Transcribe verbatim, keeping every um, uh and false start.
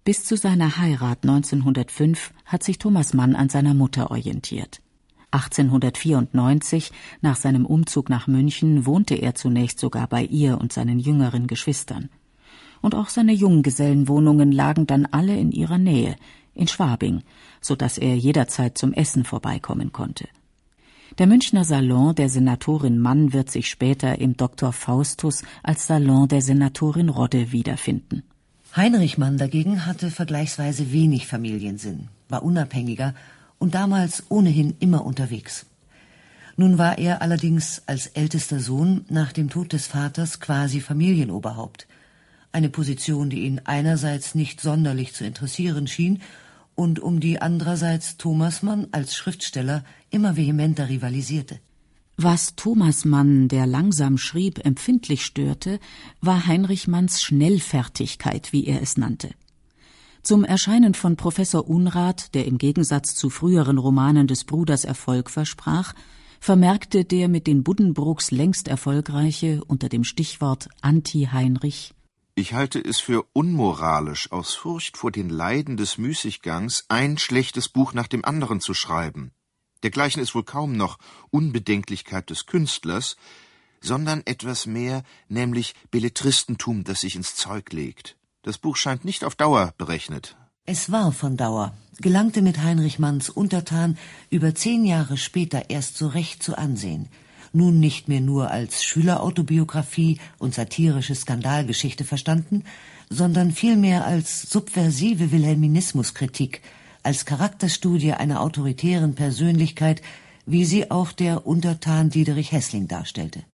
Bis zu seiner Heirat neunzehnhundertfünf hat sich Thomas Mann an seiner Mutter orientiert. achtzehnhundertvierundneunzig, nach seinem Umzug nach München, wohnte er zunächst sogar bei ihr und seinen jüngeren Geschwistern. Und auch seine Junggesellenwohnungen lagen dann alle in ihrer Nähe, in Schwabing, so dass er jederzeit zum Essen vorbeikommen konnte. Der Münchner Salon der Senatorin Mann wird sich später im Doktor Faustus als Salon der Senatorin Rodde wiederfinden. Heinrich Mann dagegen hatte vergleichsweise wenig Familiensinn, war unabhängiger und damals ohnehin immer unterwegs. Nun war er allerdings als ältester Sohn nach dem Tod des Vaters quasi Familienoberhaupt. Eine Position, die ihn einerseits nicht sonderlich zu interessieren schien und um die andererseits Thomas Mann als Schriftsteller immer vehementer rivalisierte. Was Thomas Mann, der langsam schrieb, empfindlich störte, war Heinrich Manns Schnellfertigkeit, wie er es nannte. Zum Erscheinen von Professor Unrat, der im Gegensatz zu früheren Romanen des Bruders Erfolg versprach, vermerkte der mit den Buddenbrooks längst erfolgreiche unter dem Stichwort Anti-Heinrich: Ich halte es für unmoralisch, aus Furcht vor den Leiden des Müßiggangs ein schlechtes Buch nach dem anderen zu schreiben. Dergleichen ist wohl kaum noch Unbedenklichkeit des Künstlers, sondern etwas mehr, nämlich Belletristentum, das sich ins Zeug legt. Das Buch scheint nicht auf Dauer berechnet. Es war von Dauer, gelangte mit Heinrich Manns Untertan über zehn Jahre später erst so recht zu Ansehen. Nun nicht mehr nur als Schülerautobiografie und satirische Skandalgeschichte verstanden, sondern vielmehr als subversive Wilhelminismuskritik, als Charakterstudie einer autoritären Persönlichkeit, wie sie auch der Untertan Diederich Heßling darstellte.